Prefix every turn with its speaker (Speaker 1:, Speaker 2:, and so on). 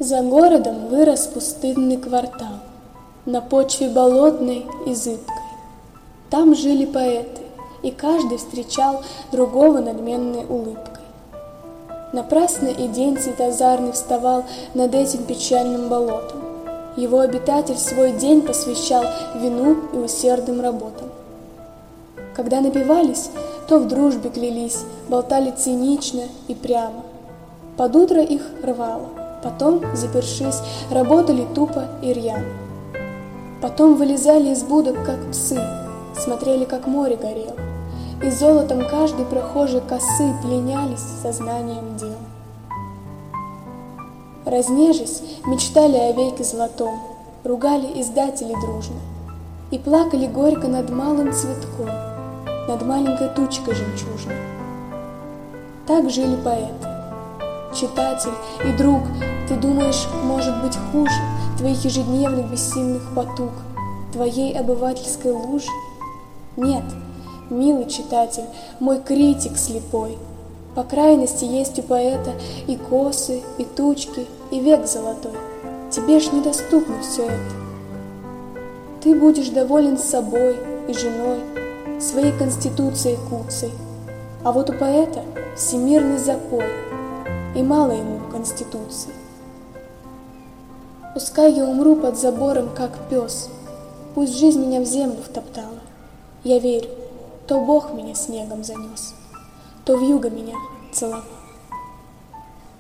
Speaker 1: За городом вырос пустынный квартал, на почве болотной и зыбкой. Там жили поэты, и каждый встречал другого надменной улыбкой. Напрасно и день светозарный вставал над этим печальным болотом. Его обитатель свой день посвящал вину и усердным работам. Когда напивались, то в дружбе клялись, болтали цинично и прямо. Под утро их рвало, потом, запершись, работали тупо и рьяно. Потом вылезали из будок, как псы, смотрели, как море горело, и золотом каждой прохожей косы пленялись сознанием дел. Разнежись, мечтали о веке золотом, ругали издателей дружно и плакали горько над малым цветком, над маленькой тучкой жемчужной. Так жили поэты. Читатель и друг, ты думаешь, может быть хуже твоих ежедневных бессильных потуг, твоей обывательской лужи? Нет, милый читатель, мой критик слепой, по крайности есть у поэта и косы, и тучки, и век золотой. Тебе ж недоступно все это. Ты будешь доволен собой и женой, своей конституцией куцей, а вот у поэта всемирный запой, и мало ему конституции. Пускай я умру под забором, как пес, пусть жизнь меня в землю втоптала. Я верю, то Бог меня снегом занес, то вьюга меня целовал.